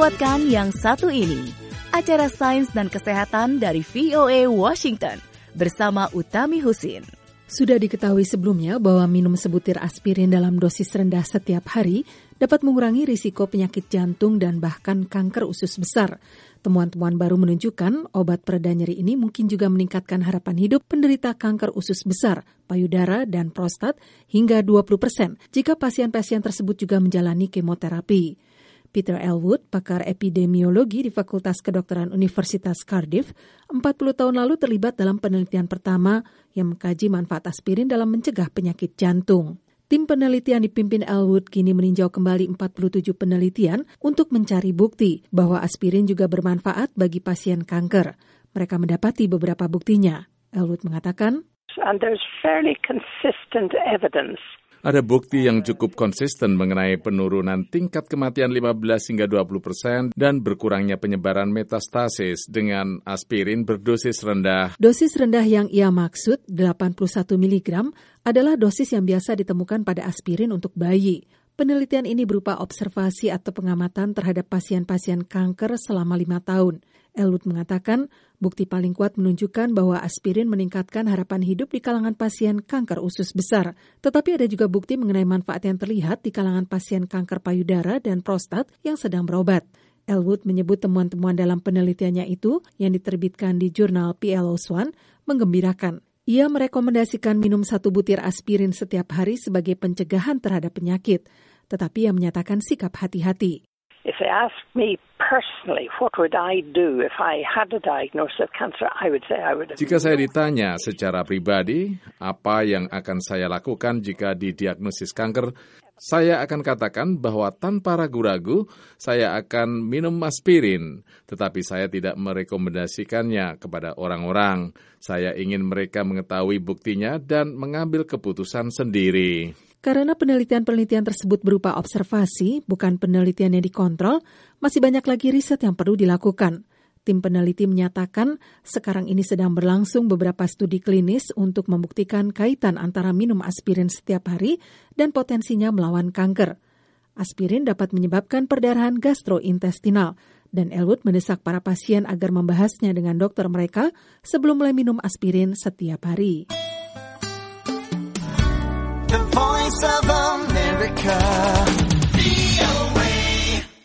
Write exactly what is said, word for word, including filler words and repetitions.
lewatkan yang satu ini, acara Sains dan Kesehatan dari V O A Washington bersama Utami Husin. Sudah diketahui sebelumnya bahwa minum sebutir aspirin dalam dosis rendah setiap hari dapat mengurangi risiko penyakit jantung dan bahkan kanker usus besar. Temuan-temuan baru menunjukkan obat pereda nyeri ini mungkin juga meningkatkan harapan hidup penderita kanker usus besar, payudara, dan prostat hingga dua puluh persen jika pasien-pasien tersebut juga menjalani kemoterapi. Peter Elwood, pakar epidemiologi di Fakultas Kedokteran Universitas Cardiff, empat puluh tahun lalu terlibat dalam penelitian pertama yang mengkaji manfaat aspirin dalam mencegah penyakit jantung. Tim peneliti yang dipimpin Elwood kini meninjau kembali empat puluh tujuh penelitian untuk mencari bukti bahwa aspirin juga bermanfaat bagi pasien kanker. Mereka mendapati beberapa buktinya. Elwood mengatakan, And there's fairly consistent evidence. Ada bukti yang cukup konsisten mengenai penurunan tingkat kematian lima belas hingga dua puluh persen dan berkurangnya penyebaran metastasis dengan aspirin berdosis rendah. Dosis rendah yang ia maksud, delapan puluh satu miligram, adalah dosis yang biasa ditemukan pada aspirin untuk bayi. Penelitian ini berupa observasi atau pengamatan terhadap pasien-pasien kanker selama lima tahun. Elwood mengatakan, bukti paling kuat menunjukkan bahwa aspirin meningkatkan harapan hidup di kalangan pasien kanker usus besar. Tetapi ada juga bukti mengenai manfaat yang terlihat di kalangan pasien kanker payudara dan prostat yang sedang berobat. Elwood menyebut temuan-temuan dalam penelitiannya itu yang diterbitkan di jurnal P L O S one menggembirakan. Ia merekomendasikan minum satu butir aspirin setiap hari sebagai pencegahan terhadap penyakit, tetapi ia menyatakan sikap hati-hati. If they ask me personally, what would I do if I had a diagnosis of cancer, I would say I would have... Jika saya ditanya secara pribadi, apa yang akan saya lakukan jika didiagnosis kanker, saya akan katakan bahwa tanpa ragu-ragu, saya akan minum aspirin. Tetapi saya tidak merekomendasikannya kepada orang-orang. Saya ingin mereka mengetahui buktinya dan mengambil keputusan sendiri. Karena penelitian-penelitian tersebut berupa observasi, bukan penelitian yang dikontrol, masih banyak lagi riset yang perlu dilakukan. Tim peneliti menyatakan sekarang ini sedang berlangsung beberapa studi klinis untuk membuktikan kaitan antara minum aspirin setiap hari dan potensinya melawan kanker. Aspirin dapat menyebabkan perdarahan gastrointestinal, dan Elwood mendesak para pasien agar membahasnya dengan dokter mereka sebelum mulai minum aspirin setiap hari. The Voice of America.